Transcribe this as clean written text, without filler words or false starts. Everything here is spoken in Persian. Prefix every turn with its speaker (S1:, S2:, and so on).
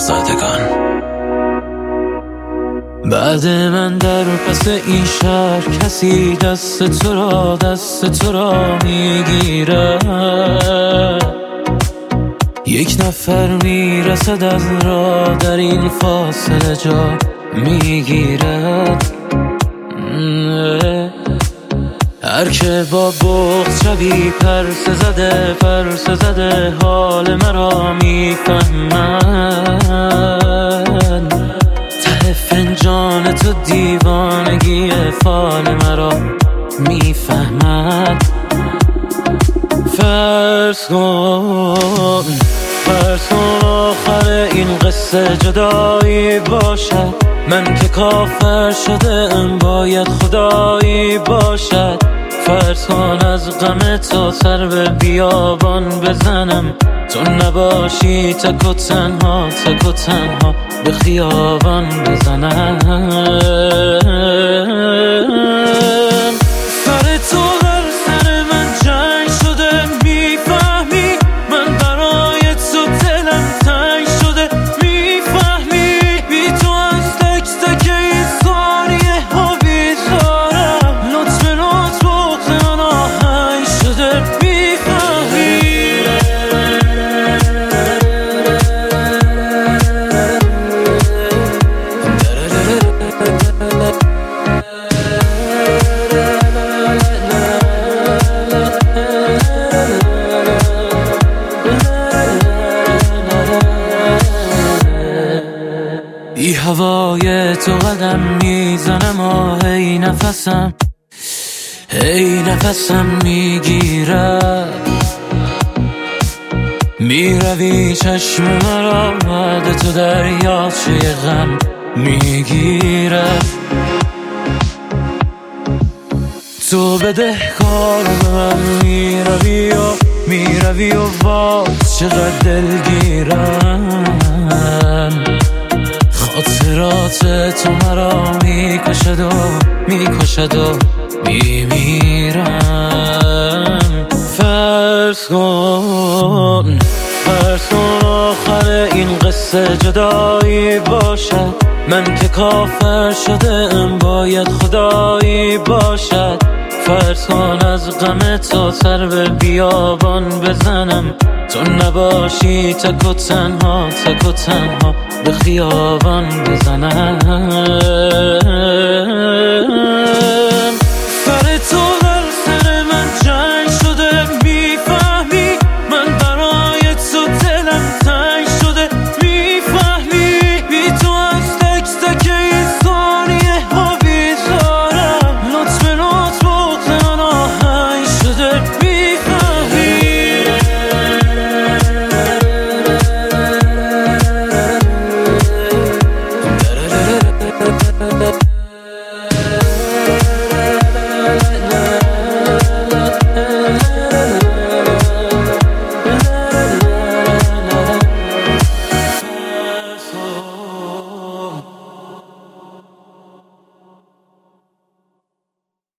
S1: زدگان. بعد من در پس این شهر کسی دست تو را میگیره، یک نفر میرسد از راه در این فاصله جا میگیرد. هر که با بغض شبی پرس زده حال مرا میفهمد. ته فنجان تو دیوانگی فال مرا میفهمد. فرض کن آخر این قصه جدایی باشد، من که کافر شده ام باید خدایی باشد. فرض کن از غم تو سر به بیابان بزنم، تو نباشی تک و تنها به خیابان بزنم. سر تو بر سر من جنگ شده، میفهمی من برای تو دلم تنگ شده، میفهمی بی تو از تک تک این ثانیه ها بیزارم، لطف بغض من آهنگ شده، میفهمی. بی هوای تو قدم میزنم و هی نفسم میگیرد. میروی چشم مرا بعد تو دریاچه غم میگیرد. تو بدهکار به من میروی و باز چقدر دلگیرم. خاطرات تو مرا میکشد و میمیرم. فرض کن آخر این قصه جدایی باشد، من که کافر شده ام باید خدایی باشد. فرض کن از غم تو سر به بیابان بزنم، تو نباشی تک و تنها به خیابان بزنم.